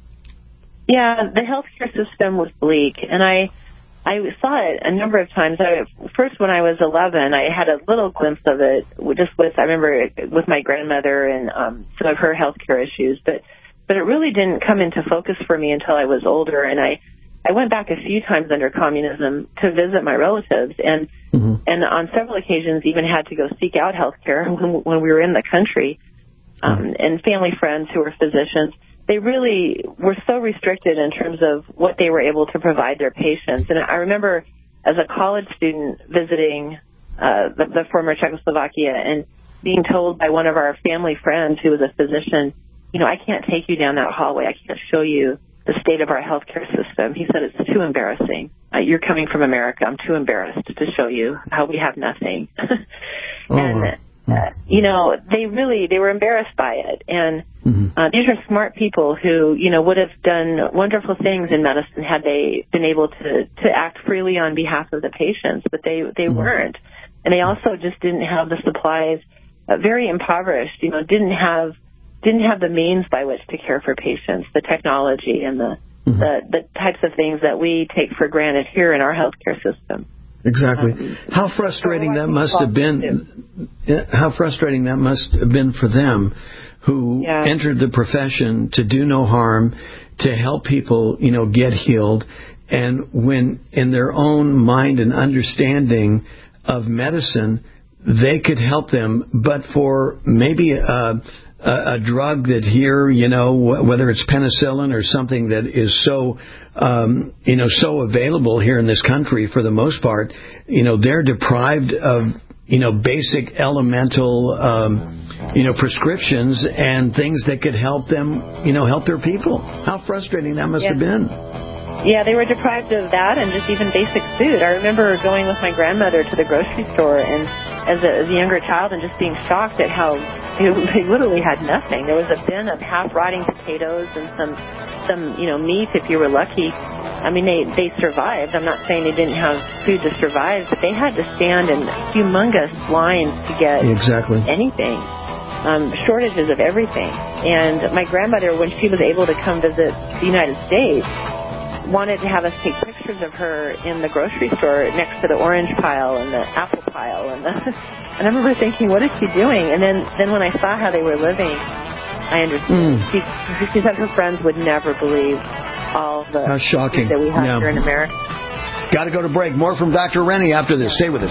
Yeah, the healthcare system was bleak, and I I saw it a number of times. I, first, when I was eleven, I had a little glimpse of it. Just with I remember with my grandmother and um, some of her healthcare issues, but but it really didn't come into focus for me until I was older, and I. I went back a few times under communism to visit my relatives, and mm-hmm. and on several occasions even had to go seek out health care when, when we were in the country, um, mm-hmm. and family friends who were physicians. They really were so restricted in terms of what they were able to provide their patients. And I remember as a college student visiting uh, the, the former Czechoslovakia and being told by one of our family friends who was a physician, you know, I can't take you down that hallway. I can't show you the state of our healthcare system. He said, it's too embarrassing. Uh, you're coming from America. I'm too embarrassed to show you how we have nothing. and, uh, you know, they really, they were embarrassed by it. And mm-hmm. uh, these are smart people who, you know, would have done wonderful things in medicine had they been able to, to act freely on behalf of the patients, but they, they mm-hmm. weren't. And they also just didn't have the supplies, uh, very impoverished, you know, didn't have didn't have the means by which to care for patients, the technology and the, mm-hmm. the, the types of things that we take for granted here in our healthcare system. Exactly. Um, how frustrating so that must have been. How frustrating that must have been for them who yeah. entered the profession to do no harm, to help people, you know, get healed. And when in their own mind and understanding of medicine, they could help them, but for maybe a A, a drug that here, you know, whether it's penicillin or something that is so, um, you know, so available here in this country for the most part, you know, they're deprived of, you know, basic elemental, um, you know, prescriptions and things that could help them, you know, help their people. How frustrating that must yeah. have been. Yeah, they were deprived of that and just even basic food. I remember going with my grandmother to the grocery store and as a, as a younger child and just being shocked at how they literally had nothing. There was a bin of half-rotting potatoes and some, some you know, meat if you were lucky. I mean, they, they survived. I'm not saying they didn't have food to survive, but they had to stand in humongous lines to get exactly. anything. Um, shortages of everything. And my grandmother, when she was able to come visit the United States, wanted to have us take pictures of her in the grocery store next to the orange pile and the apple pile. And, the, and I remember thinking, what is she doing? And then, then when I saw how they were living, I understood. Mm. She, she said her friends would never believe all the how shocking. that we have yeah. here in America. Got to go to break. More from Doctor Rennie after this. Stay with us.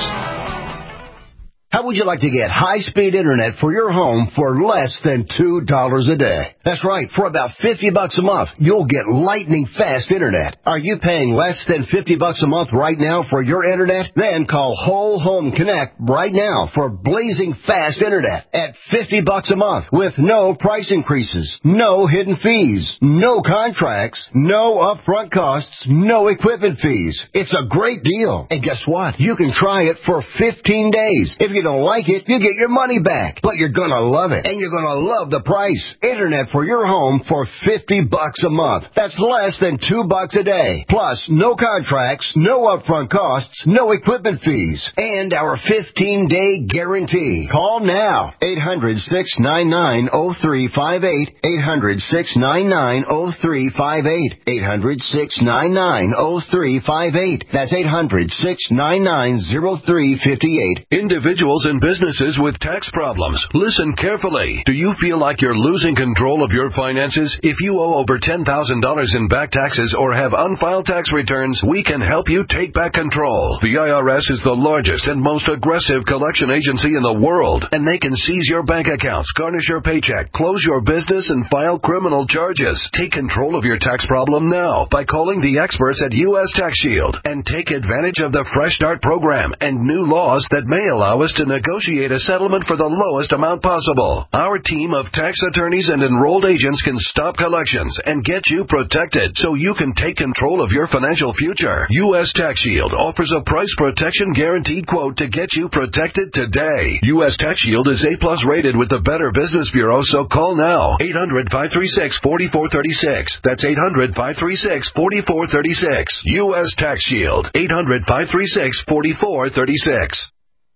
How would you like to get high-speed internet for your home for less than two dollars a day? That's right. For about fifty bucks a month, you'll get lightning-fast internet. Are you paying less than fifty bucks a month right now for your internet? Then call Whole Home Connect right now for blazing fast internet at fifty bucks a month with no price increases, no hidden fees, no contracts, no upfront costs, no equipment fees. It's a great deal. And guess what? You can try it for fifteen days. If you don't like it, you get your money back. But you're going to love it. And you're going to love the price. Internet for your home for fifty bucks a month. That's less than two bucks a day. Plus, no contracts, no upfront costs, no equipment fees, and our fifteen-day guarantee. Call now. eight hundred, six nine nine, oh three five eight. eight hundred, six nine nine, oh three five eight. eight hundred, six nine nine, oh three five eight. That's eight hundred, six nine nine, oh three five eight. Individuals and businesses with tax problems, listen carefully. Do you feel like you're losing control of your finances? If you owe over ten thousand dollars in back taxes or have unfiled tax returns, we can help you take back control. The I R S is the largest and most aggressive collection agency in the world, and they can seize your bank accounts, garnish your paycheck, close your business, and file criminal charges. Take control of your tax problem now by calling the experts at U S Tax Shield and take advantage of the Fresh Start program and new laws that may allow us to negotiate a settlement for the lowest amount possible. Our team of tax attorneys and enrolled agents can stop collections and get you protected so you can take control of your financial future. U S Tax Shield offers a price protection guaranteed quote to get you protected today. U S Tax Shield is A plus rated with the Better Business Bureau, so call now. eight hundred, five three six, four four three six. That's eight hundred, five three six, four four three six. U S Tax Shield. eight hundred, five three six, four four three six.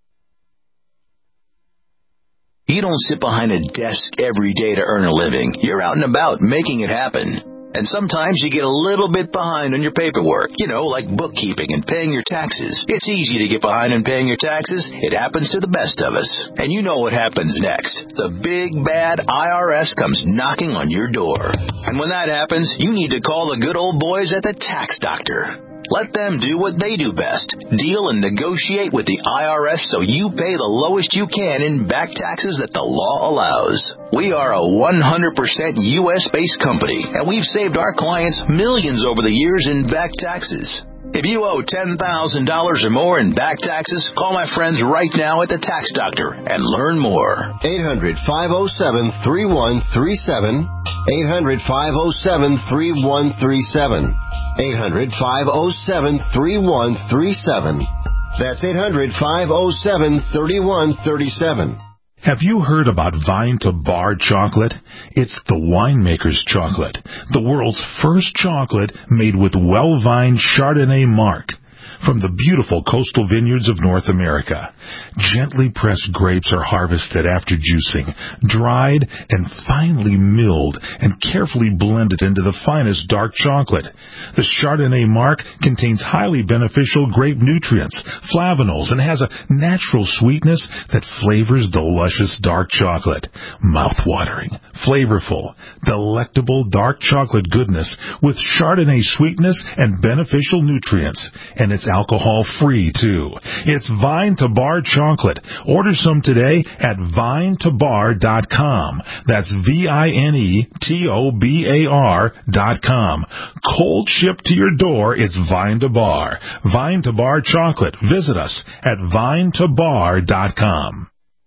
You don't sit behind a desk every day to earn a living. You're out and about making it happen. And sometimes you get a little bit behind on your paperwork, you know, like bookkeeping and paying your taxes. It's easy to get behind on paying your taxes. It happens to the best of us. And you know what happens next. The big, bad I R S comes knocking on your door. And when that happens, you need to call the good old boys at the Tax Doctor. Let them do what they do best. Deal and negotiate with the I R S so you pay the lowest you can in back taxes that the law allows. We are a one hundred percent U S-based company, and we've saved our clients millions over the years in back taxes. If you owe ten thousand dollars or more in back taxes, call my friends right now at the Tax Doctor and learn more. eight hundred, five oh seven, three one three seven. eight hundred, five oh seven, three one three seven. eight hundred, five oh seven, three one three seven. That's eight hundred, five oh seven, three one three seven. Have you heard about Vine to Bar chocolate? It's the winemaker's chocolate, the world's first chocolate made with well-vined Chardonnay marc from the beautiful coastal vineyards of North America. Gently pressed grapes are harvested after juicing, dried and finely milled and carefully blended into the finest dark chocolate. The Chardonnay marc contains highly beneficial grape nutrients, flavanols, and has a natural sweetness that flavors the luscious dark chocolate. Mouth-watering, flavorful, delectable dark chocolate goodness with Chardonnay sweetness and beneficial nutrients. And it's alcohol-free, too. It's Vine to Bar chocolate. Order some today at vine to bar dot com. That's V I N E T O B A R dot com. Cold shipped to your door, it's Vine to Bar. Vine to Bar chocolate. Visit us at vine to bar dot com.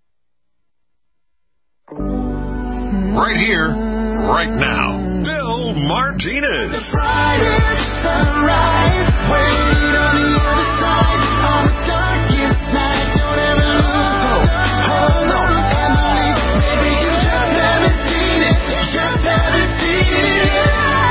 Right here, right now, Bill Martinez. The brightest sunrise, wait on the other side, on the darkest night, don't ever lose hope, hold on and believe, maybe you just haven't seen it, just haven't seen it.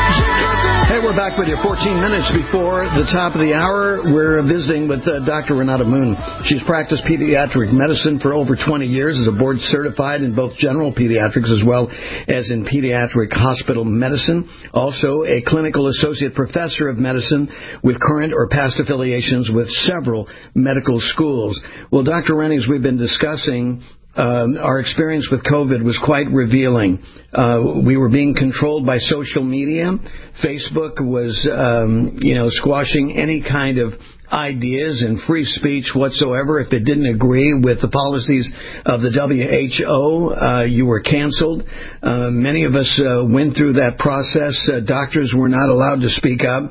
Hey, we're back with you fourteen minutes before the top of the hour. We're visiting with uh, Doctor Renata Moon. She's practiced pediatric medicine for over twenty years, is a board certified in both general pediatrics as well as in pediatric hospital medicine. Also a clinical associate professor of medicine with current or past affiliations with several medical schools. Well, Doctor Rennie, as we've been discussing, Um, our experience with COVID was quite revealing. Uh, we were being controlled by social media. Facebook was, um, you know, squashing any kind of ideas and free speech whatsoever. If it didn't agree with the policies of the W H O, uh, you were canceled. Uh, many of us uh, went through that process. Uh, doctors were not allowed to speak up.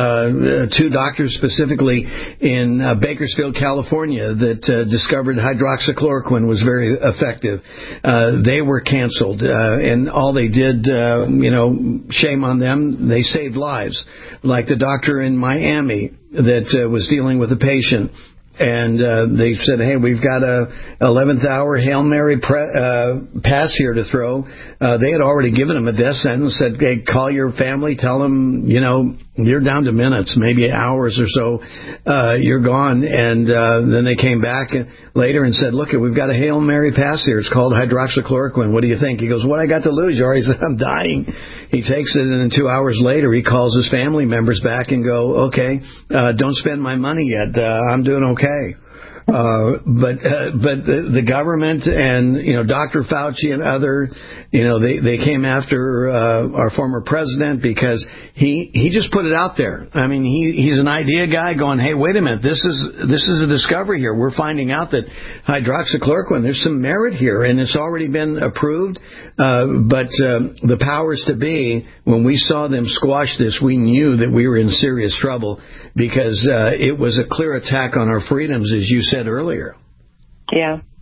Uh, two doctors specifically in uh, Bakersfield, California, that uh, discovered hydroxychloroquine was very effective. Uh, they were canceled, uh, and all they did, uh, you know, shame on them. They saved lives, like the doctor in Miami that uh, was dealing with a patient. And uh, they said, hey, we've got a eleventh hour Hail Mary pre- uh, pass here to throw. Uh, they had already given him a death sentence, said, hey, call your family, tell them, you know, you're down to minutes, maybe hours or so, uh, you're gone. And uh, then they came back later and said, look, we've got a Hail Mary pass here. It's called hydroxychloroquine. What do you think? He goes, what I got to lose? You already said I'm dying. He takes it, and then two hours later, he calls his family members back and go, okay, uh, don't spend my money yet. Uh, I'm doing okay. Uh, but uh, but the, the government and, you know, Doctor Fauci and other, you know, they, they came after uh, our former president because he he just put it out there. I mean, he he's an idea guy going, hey, wait a minute, this is this is a discovery here. We're finding out that hydroxychloroquine, there's some merit here, and it's already been approved. Uh, but uh, the powers to be, when we saw them squash this, we knew that we were in serious trouble because uh, it was a clear attack on our freedoms, as you said earlier. Yeah,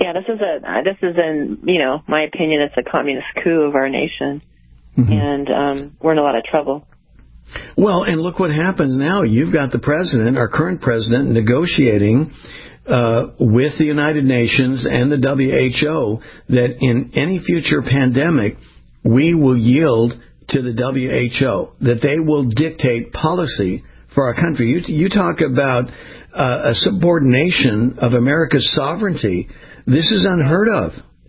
Yeah, this is a uh, this is in you know my opinion, it's a communist coup of our nation, mm-hmm. and um, we're in a lot of trouble. Well, and look what happens now. You've got the president, our current president, negotiating uh, with the United Nations and the W H O that in any future pandemic, we will yield to the W H O, that they will dictate policy for our country. You, you talk about uh, a subordination of America's sovereignty. This is unheard of.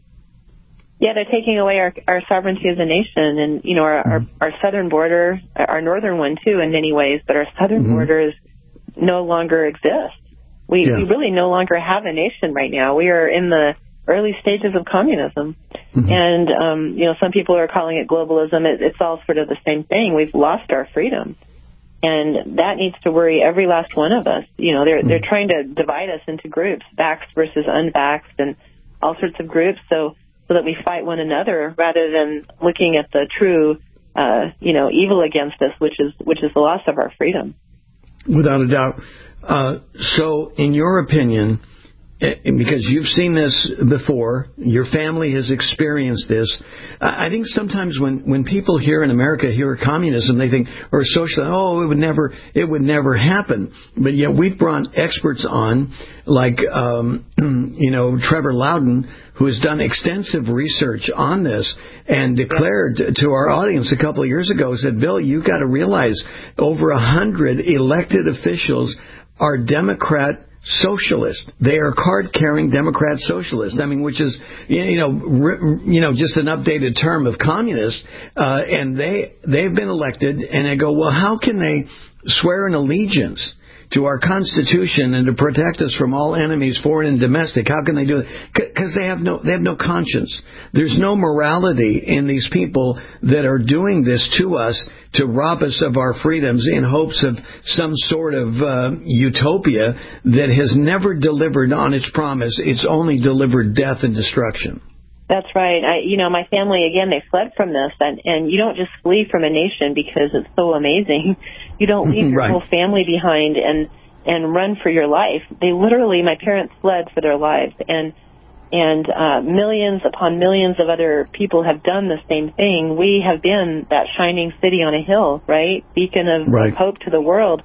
Yeah, they're taking away our our sovereignty as a nation, and you know our our, our southern border, our northern one too, in many ways, but our southern mm-hmm. borders no longer exist. We yeah. we really no longer have a nation right now. We are in the early stages of communism, mm-hmm. and um, you know some people are calling it globalism. It, it's all sort of the same thing. We've lost our freedom, and that needs to worry every last one of us. You know they're mm-hmm. they're trying to divide us into groups, vaxxed versus unvaxxed, and all sorts of groups. So. So that we fight one another rather than looking at the true, uh, you know, evil against us, which is which is the loss of our freedom. Without a doubt. Uh, so, in your opinion, because you've seen this before, your family has experienced this. I think sometimes when, when people here in America hear communism, they think, or socialism, oh, it would never, it would never happen. But yet we've brought experts on, like, um, you know, Trevor Loudon, who has done extensive research on this and declared to our audience a couple of years ago, said, Bill, you've got to realize over a hundred elected officials are Democrat socialist. They are card-carrying Democrat socialists. I mean, which is, you know, re, you know, just an updated term of communist. Uh, and they they've been elected, and I go, well, how can they swear an allegiance to our Constitution and to protect us from all enemies, foreign and domestic? How can they do it? Because they have no they have no conscience. There's no morality in these people that are doing this to us to rob us of our freedoms in hopes of some sort of uh, utopia that has never delivered on its promise. It's only delivered death and destruction. That's right. I, you know, my family, again, they fled from this, and, and you don't just flee from a nation because it's so amazing. You don't leave your right. whole family behind and, and run for your life. They literally, my parents fled for their lives, and and uh, millions upon millions of other people have done the same thing. We have been that shining city on a hill, right? Beacon of, right. of hope to the world.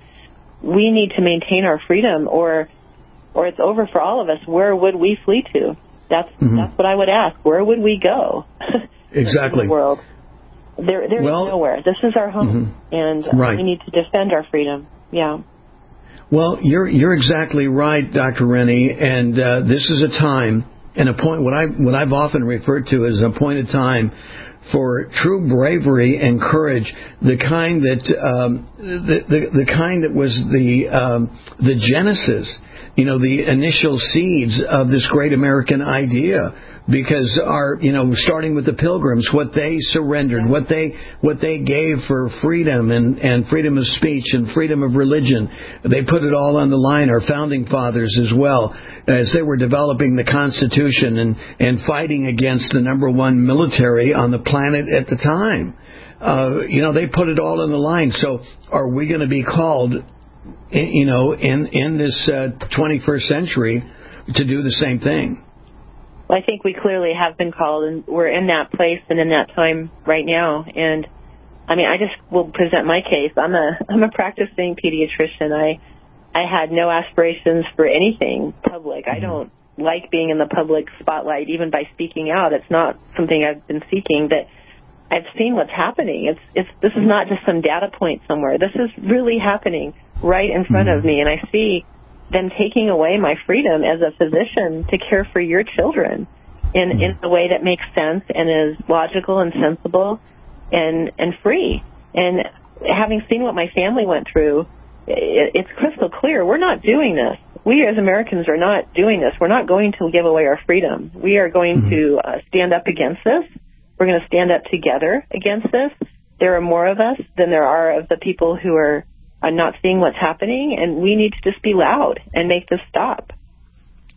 We need to maintain our freedom, or or it's over for all of us. Where would we flee to? That's mm-hmm. that's what I would ask. Where would we go? Exactly. In the world. There, there well, is nowhere. This is our home, mm-hmm. and uh, right. we need to defend our freedom. Yeah. Well, you're you're exactly right, Doctor Rennie, and uh, this is a time and a point. What I what I've often referred to as a point of time for true bravery and courage, the kind that um, the, the the kind that was the um, the genesis, you know, the initial seeds of this great American idea. Because our, you know, starting with the Pilgrims, what they surrendered, what they what they gave for freedom and, and freedom of speech and freedom of religion, they put it all on the line. Our founding fathers as well, as they were developing the Constitution and, and fighting against the number one military on the planet at the time. Uh, you know, they put it all on the line. So are we going to be called, you know, in, in this uh, twenty-first century to do the same thing? Well, I think we clearly have been called, and we're in that place and in that time right now. And I mean, I just will present my case. I'm a I'm a practicing pediatrician. I I had no aspirations for anything public. I don't like being in the public spotlight, even by speaking out. It's not something I've been seeking. But I've seen what's happening. It's it's this is not just some data point somewhere. This is really happening right in front of me, and I see them taking away my freedom as a physician to care for your children in, in a way that makes sense and is logical and sensible and and free. And having seen what my family went through, it, it's crystal clear. We're not doing this. We as Americans are not doing this. We're not going to give away our freedom. We are going mm-hmm. to uh, stand up against this. We're going to stand up together against this. There are more of us than there are of the people who are I'm not seeing what's happening, and we need to just be loud and make this stop.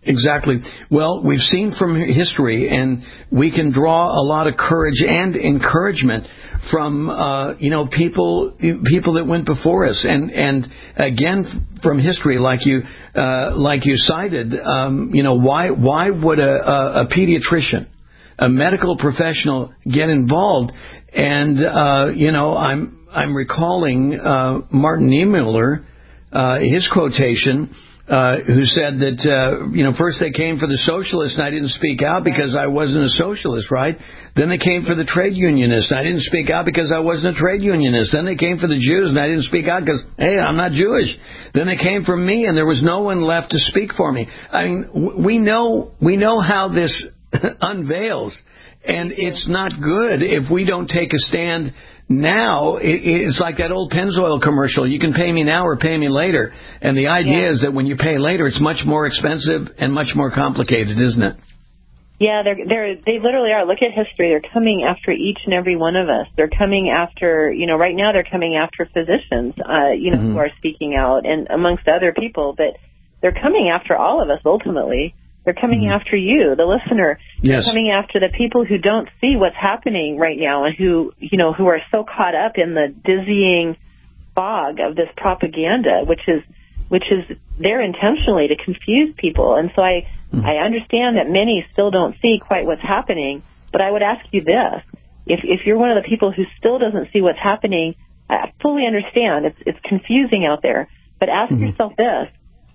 Exactly. Well, we've seen from history, and we can draw a lot of courage and encouragement from, uh, you know, people people that went before us, and and again from history, like you uh, like you cited, um, you know, why why would a, a, a pediatrician, a medical professional, get involved? And uh, you know, I'm I'm recalling uh, Martin Niemöller, uh, his quotation. Uh, who said that, uh, you know, first they came for the socialists and I didn't speak out because I wasn't a socialist, right? Then they came for the trade unionists and I didn't speak out because I wasn't a trade unionist. Then they came for the Jews and I didn't speak out because, hey, I'm not Jewish. Then they came for me and there was no one left to speak for me. I mean, we know, we know how this unveils, and it's not good if we don't take a stand now. It's like that old Pennzoil commercial. You can pay me now or pay me later. And the idea yeah. is that when you pay later, it's much more expensive and much more complicated, isn't it? Yeah, they're they're they literally are. Look at history. They're coming after each and every one of us. They're coming after, you know, right now they're coming after physicians, uh, you know, mm-hmm. who are speaking out, and amongst other people. But they're coming after all of us ultimately. They're coming mm-hmm. after you, the listener. Yes. They're coming after the people who don't see what's happening right now and who, you know, who are so caught up in the dizzying fog of this propaganda, which is, which is there intentionally to confuse people. And so I, mm-hmm. I understand that many still don't see quite what's happening, but I would ask you this. If, if you're one of the people who still doesn't see what's happening, I fully understand. It's, it's confusing out there, but ask mm-hmm. yourself this.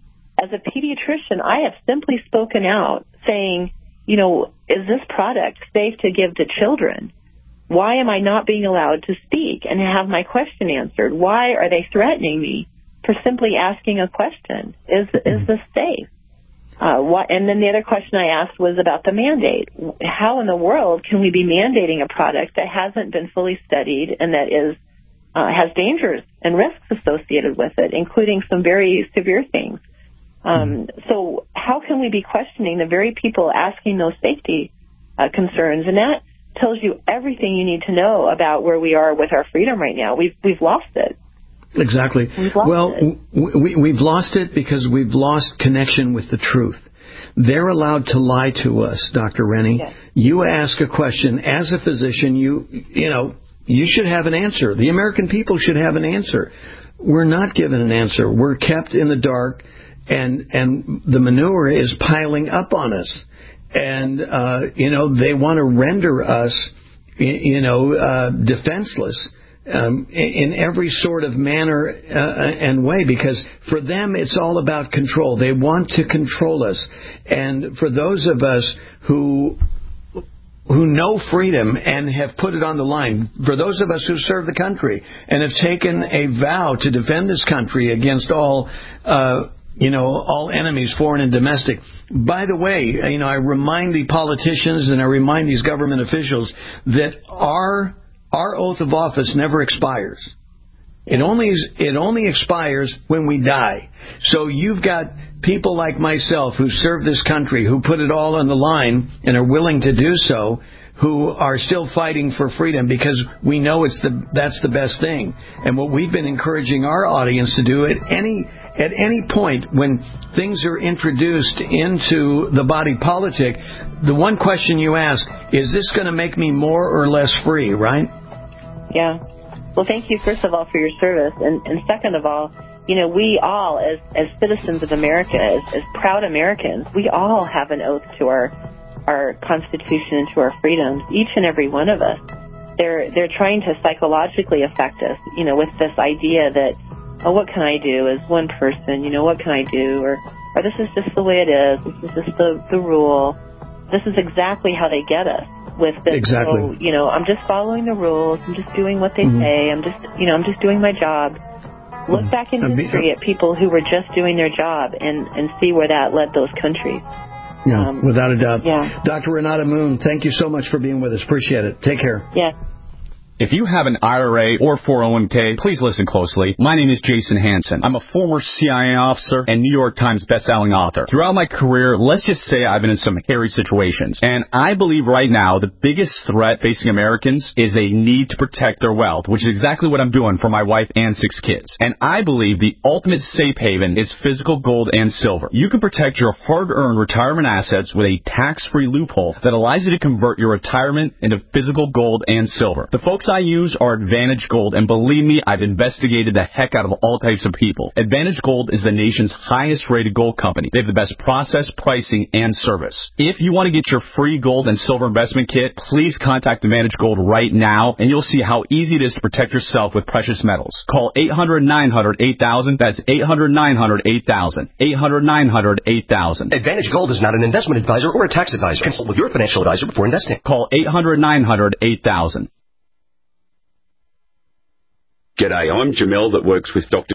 As a pediatrician, I have simply spoken out saying, you know, is this product safe to give to children? Why am I not being allowed to speak and have my question answered? Why are they threatening me for simply asking a question? Is is this safe? Uh, what, and then the other question I asked was about the mandate. How in the world can we be mandating a product that hasn't been fully studied and that is uh, has dangers and risks associated with it, including some very severe things? Um, so how can we be questioning the very people asking those safety uh, concerns? And that tells you everything you need to know about where we are with our freedom right now. We've we've lost it. Exactly. We've lost well, it. We, we've lost it because we've lost connection with the truth. They're allowed to lie to us, Doctor Rennie. Yes. You ask a question as a physician. You you know you should have an answer. The American people should have an answer. We're not given an answer. We're kept in the dark. And and the manure is piling up on us, and uh, you know they want to render us, you know, uh, defenseless um, in every sort of manner uh, and way. Because for them, it's all about control. They want to control us, and for those of us who who know freedom and have put it on the line, for those of us who serve the country and have taken a vow to defend this country against all. Uh, You know, all enemies, foreign and domestic. By the way, you know, I remind the politicians and I remind these government officials that our our oath of office never expires. It only it only expires when we die. So you've got people like myself who serve this country, who put it all on the line and are willing to do so, who are still fighting for freedom because we know it's the that's the best thing. And what we've been encouraging our audience to do at any at any point when things are introduced into the body politic, the one question you ask, is this going to make me more or less free, right? Yeah. Well, thank you, first of all, for your service. And, and second of all, you know, we all, as, as citizens of America, as, as proud Americans, we all have an oath to our our Constitution and to our freedoms, each and every one of us. They're they're trying to psychologically affect us, you know, with this idea that, oh, what can I do as one person? You know, what can I do? Or, or this is just the way it is. This is just the, the rule. This is exactly how they get us with this. Exactly. Oh, you know, I'm just following the rules. I'm just doing what they mm-hmm. say. I'm just, you know, I'm just doing my job. Look back in history at people who were just doing their job and, and see where that led those countries. Yeah, um, without a doubt. Yeah. Doctor Renata Moon, thank you so much for being with us. Appreciate it. Take care. Yeah. If you have an I R A or four oh one k, please listen closely. My name is Jason Hansen. I'm a former C I A officer and New York Times bestselling author. Throughout my career, let's just say I've been in some hairy situations. And I believe right now the biggest threat facing Americans is a need to protect their wealth, which is exactly what I'm doing for my wife and six kids. And I believe the ultimate safe haven is physical gold and silver. You can protect your hard-earned retirement assets with a tax-free loophole that allows you to convert your retirement into physical gold and silver. The folks I use are Advantage Gold, and believe me, I've investigated the heck out of all types of people. Advantage Gold is the nation's highest-rated gold company. They have the best process, pricing, and service. If you want to get your free gold and silver investment kit, please contact Advantage Gold right now, and you'll see how easy it is to protect yourself with precious metals. Call eight hundred, nine hundred, eight thousand. That's eight hundred, nine hundred, eight thousand. eight hundred, nine hundred, eight thousand. Advantage Gold is not an investment advisor or a tax advisor. Consult with your financial advisor before investing. Call eight hundred, nine hundred, eight thousand. G'day, I'm Jamel that works with Doctor